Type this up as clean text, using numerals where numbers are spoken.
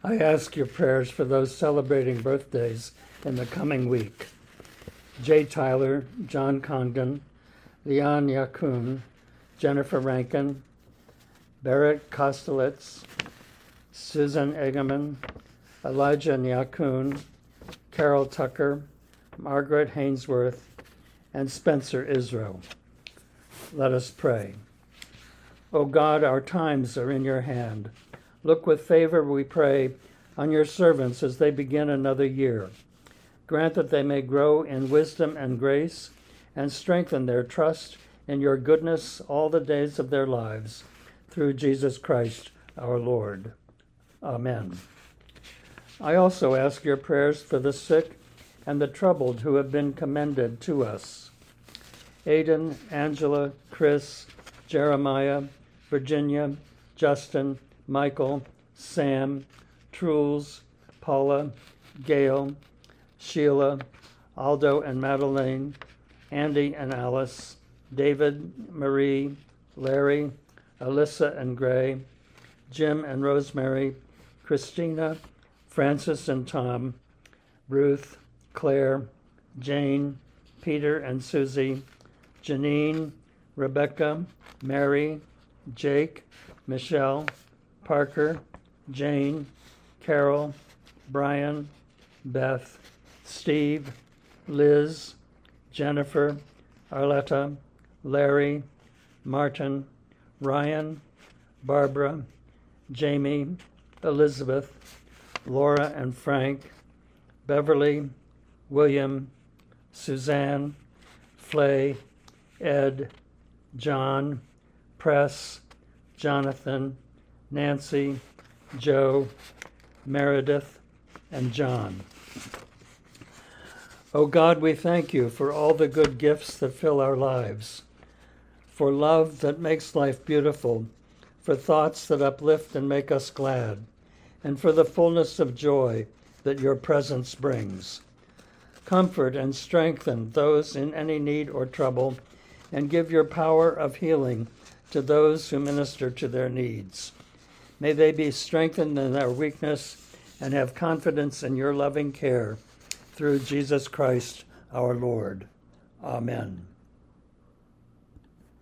I ask your prayers for those celebrating birthdays in the coming week. Jay Tyler, John Congdon, Leon Yakun, Jennifer Rankin, Barrett Kostelitz, Susan Egerman, Elijah Nyakun, Carol Tucker, Margaret Hainsworth, and Spencer Israel. Let us pray. O God, our times are in your hand. Look with favor, we pray, on your servants as they begin another year. Grant that they may grow in wisdom and grace and strengthen their trust in your goodness all the days of their lives, through Jesus Christ our Lord. Amen. I also ask your prayers for the sick and the troubled who have been commended to us. Aidan, Angela, Chris, Jeremiah, Virginia, Justin, Michael, Sam, Truls, Paula, Gail, Sheila, Aldo and Madeleine, Andy and Alice, David, Marie, Larry, Alyssa and Gray, Jim and Rosemary, Christina, Francis and Tom, Ruth, Claire, Jane, Peter and Susie, Janine, Rebecca, Mary, Jake, Michelle, Parker, Jane, Carol, Brian, Beth, Steve, Liz, Jennifer, Arletta, Larry, Martin, Ryan, Barbara, Jamie, Elizabeth, Laura and Frank, Beverly, William, Suzanne, Flay, Ed, John, Press, Jonathan, Nancy, Joe, Meredith, and John. O God, we thank you for all the good gifts that fill our lives, for love that makes life beautiful, for thoughts that uplift and make us glad, and for the fullness of joy that your presence brings. Comfort and strengthen those in any need or trouble, and give your power of healing to those who minister to their needs. May they be strengthened in their weakness and have confidence in your loving care, through Jesus Christ our Lord. Amen.